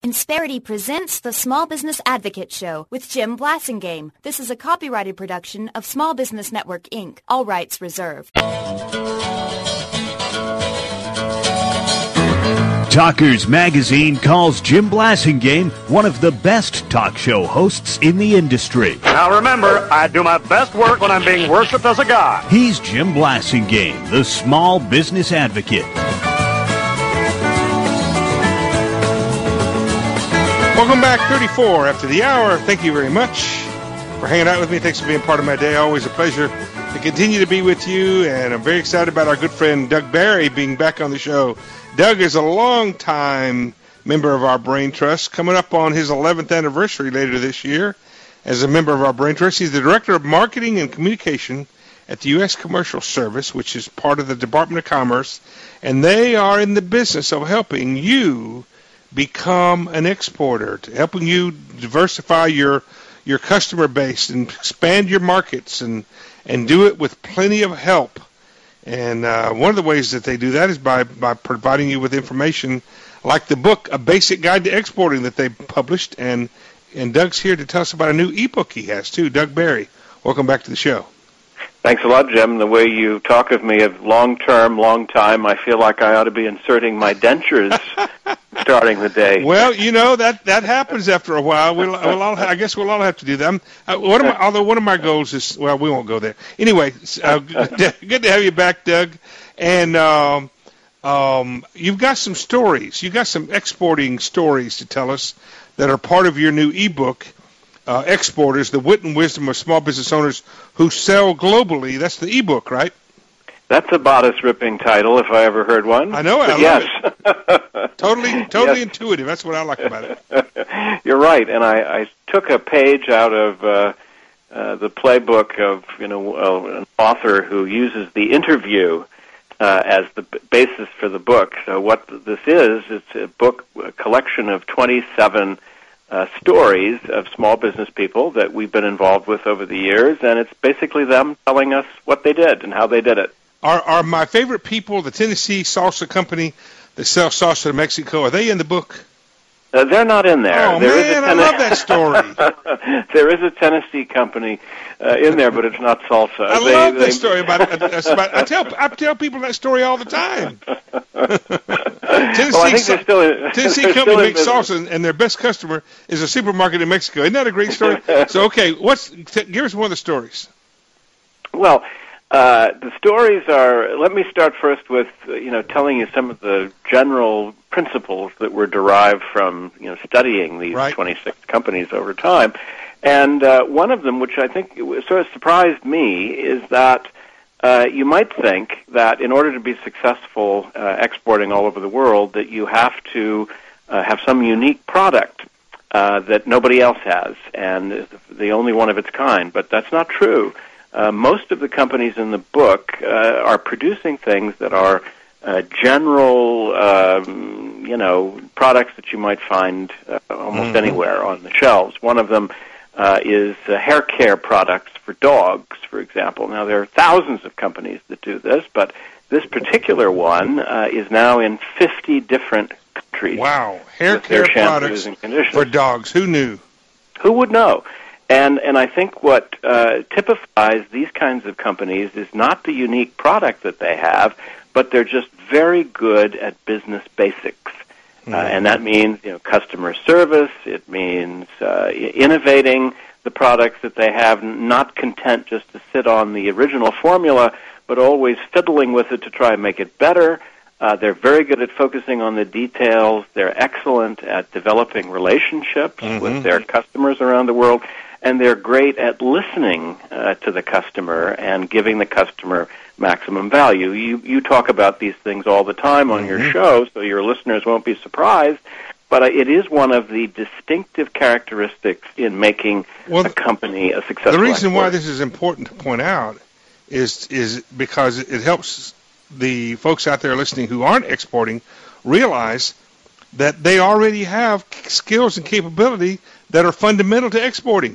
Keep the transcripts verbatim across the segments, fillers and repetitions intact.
Insperity presents the Small Business Advocate Show with Jim Blasingame. This is a copyrighted production of Small Business Network, Incorporated. All rights reserved. Talkers Magazine calls Jim Blasingame one of the best talk show hosts in the industry. Now remember, I do my best work when I'm being worshipped as a god. He's Jim Blasingame, the Small Business Advocate. Welcome back, thirty-four after the hour. Thank you very much for hanging out with me. Thanks for being part of my day. Always a pleasure to continue to be with you, and I'm very excited about our good friend Doug Barry being back on the show. Doug is a long-time member of our Brain Trust, coming up on his eleventh anniversary later this year as a member of our Brain Trust. He's the Director of Marketing and Communication at the U S Commercial Service, which is part of the Department of Commerce, and they are in the business of helping you become an exporter, to helping you diversify your your customer base and expand your markets, and and do it with plenty of help. And uh, one of the ways that they do that is by, by providing you with information like the book, A Basic Guide to Exporting, that they published. And, and Doug's here to tell us about a new ebook he has, too. Doug Barry, welcome back to the show. Thanks a lot, Jim. The way you talk of me of long-term, long time, I feel like I ought to be inserting my dentures starting the day. Well, you know, that, that happens after a while. We'll, we'll all, I guess we'll all have to do that. Uh, one of my, although one of my goals is, well, we won't go there. Anyway, uh, good to have you back, Doug. And um, um, you've got some stories. You've got some exporting stories to tell us that are part of your new ebook, uh, Exporters, the Wit and Wisdom of Small Business Owners Who Sell Globally. That's the ebook, right? That's a bodice-ripping title, if I ever heard one. I know it. I yes. love it. totally totally yes. Intuitive. That's what I like about it. You're right. And I, I took a page out of uh, uh, the playbook of you know uh, an author who uses the interview uh, as the b- basis for the book. So what this is, it's a book, a collection of twenty-seven uh, stories of small business people that we've been involved with over the years, and it's basically them telling us what they did and how they did it. Are, are my favorite people, the Tennessee Salsa Company that sells salsa to Mexico, are they in the book? Uh, they're not in there. Oh, there man, is a I love that story. There is a Tennessee company uh, in there, but it's not salsa. I they, love they... that story. About, uh, about, I, tell, I tell people that story all the time. Tennessee, well, I think they're still in, Tennessee they're Company still makes salsa, and their best customer is a supermarket in Mexico. Isn't that a great story? So, okay, what's t- give us one of the stories. Well, Uh, the stories are, let me start first with, uh, you know, telling you some of the general principles that were derived from, you know, studying these right. twenty-six companies over time. And uh, one of them, which I think sort of surprised me, is that uh, you might think that in order to be successful uh, exporting all over the world, that you have to uh, have some unique product uh, that nobody else has, and the only one of its kind. But that's not true. Uh, most of the companies in the book uh, are producing things that are uh, general, um, you know, products that you might find uh, almost mm-hmm. anywhere on the shelves. One of them uh, is uh, hair care products for dogs, for example. Now, there are thousands of companies that do this, but this particular one uh, is now in fifty different countries. Wow, hair care products for dogs. Who knew? Who would know? And and I think what uh, typifies these kinds of companies is not the unique product that they have, but they're just very good at business basics. Mm-hmm. Uh, and that means you know customer service. It means uh, innovating the products that they have, not content just to sit on the original formula, but always fiddling with it to try and make it better. Uh, they're very good at focusing on the details. They're excellent at developing relationships mm-hmm. with their customers around the world. And they're great at listening uh, to the customer and giving the customer maximum value. You you talk about these things all the time on mm-hmm. your show, so your listeners won't be surprised. But uh, it is one of the distinctive characteristics in making well, a company a successful. The reason export. why this is important to point out is is because it helps the folks out there listening who aren't exporting realize that they already have skills and capability that are fundamental to exporting.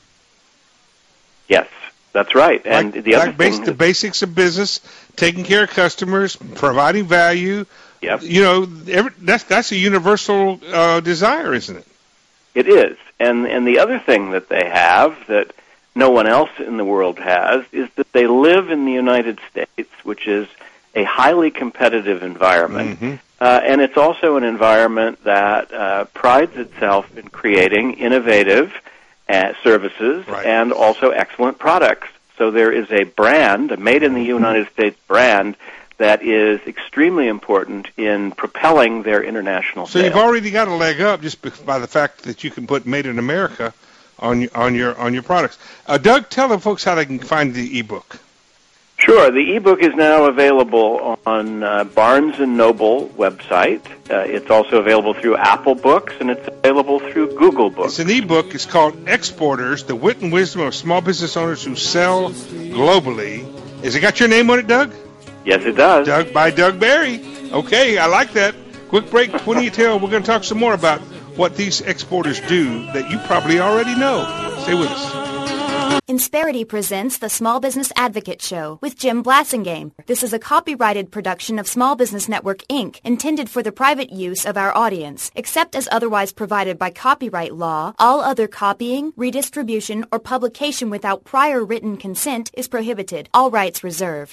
Yes, that's right. And like, the other like base, thing the is, basics of business, taking care of customers, providing value, Yep. You know, every, that's that's a universal uh, desire, isn't it? It is. And and the other thing that they have that no one else in the world has is that they live in the United States, which is a highly competitive environment. Mm-hmm. Uh, and it's also an environment that uh, prides itself in creating innovative uh, services right. and also excellent products. So there is a brand, a made in the United States brand, that is extremely important in propelling their international So sales. you've already got a leg up just by the fact that you can put "Made in America" on on your on your products. Uh, Doug, tell the folks how they can find the ebook. Sure. The ebook is now available on uh, Barnes and Noble website. Uh, it's also available through Apple Books, and it's available through Google Books. It's an ebook. It's called Exporters, The Wit and Wisdom of Small Business Owners Who Sell Globally. Has it got your name on it, Doug? Yes, it does. Doug by Doug Barry. Okay, I like that. Quick break. When you tell, we're going to talk some more about what these exporters do that you probably already know. Stay with us. Insperity presents the Small Business Advocate Show with Jim Blasingame. This is a copyrighted production of Small Business Network, Incorporated, intended for the private use of our audience. Except as otherwise provided by copyright law, all other copying, redistribution, or publication without prior written consent is prohibited. All rights reserved.